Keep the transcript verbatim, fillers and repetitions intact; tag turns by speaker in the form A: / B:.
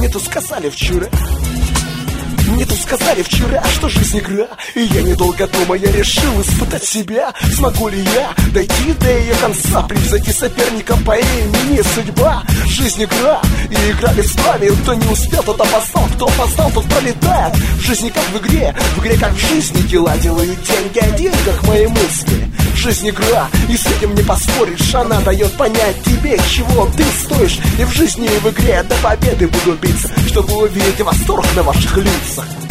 A: Мне тут сказали вчера Мне тут сказали вчера, что жизнь игра. И я, недолго думая, решил испытать себя. Смогу ли я дойти до ее конца, превзойти соперника по имени судьба? Жизнь игра, и играли с вами. Кто не успел, тот опоздал, кто опоздал, тот пролетает. В жизни как в игре, в игре как в жизни. Дела делают деньги, о деньгах мои мысли. Жизнь игра, и с этим не поспоришь. Она дает понять тебе, чего ты стоишь. И в жизни, и в игре до победы буду биться, чтобы увидеть восторг на ваших лицах.